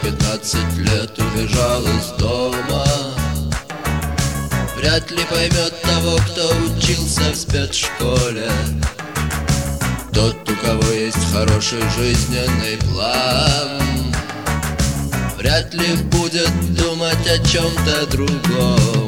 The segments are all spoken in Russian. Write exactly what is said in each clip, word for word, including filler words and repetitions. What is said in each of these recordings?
пятнадцать лет убежал из дома. Вряд ли поймет того, кто учился в спецшколе. Тот, у кого есть хороший жизненный план, вряд ли будет думать о чем-то другом.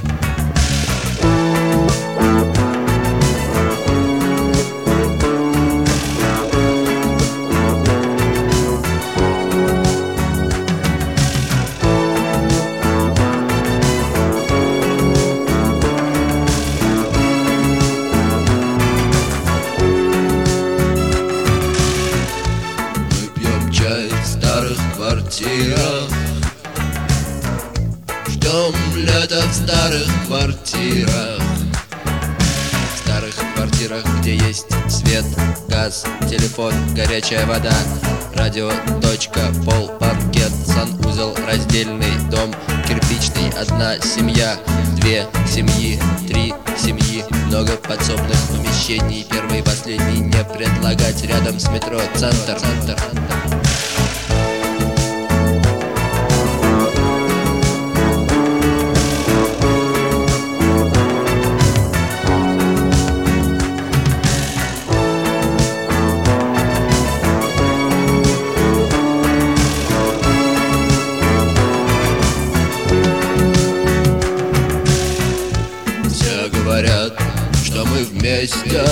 Ждем лета в старых квартирах. В старых квартирах, где есть свет, газ, телефон, горячая вода, радио, точка, пол, паркет, санузел, раздельный дом, кирпичный, одна семья, две семьи, три семьи, много подсобных помещений, первый и последний не предлагать, рядом с метро, центр, центр. Говорят, что мы вместе.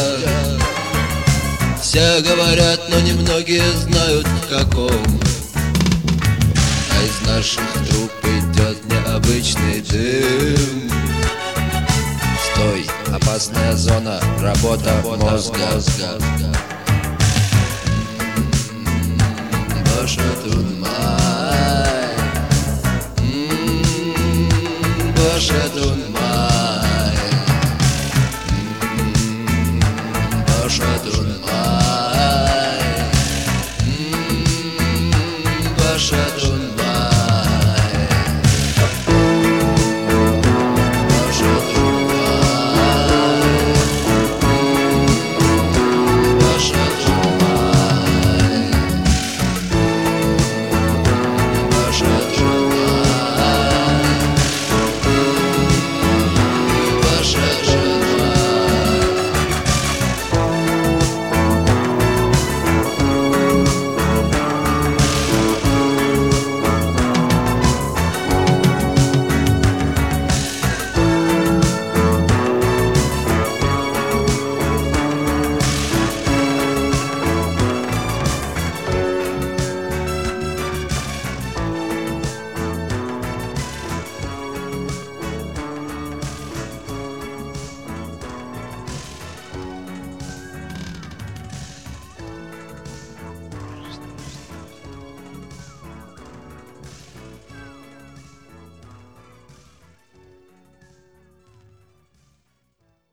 Все говорят, но немногие знают в каком. А из наших труб идет необычный дым. Стой, опасная зона, работа мозга. Боже, тут мало.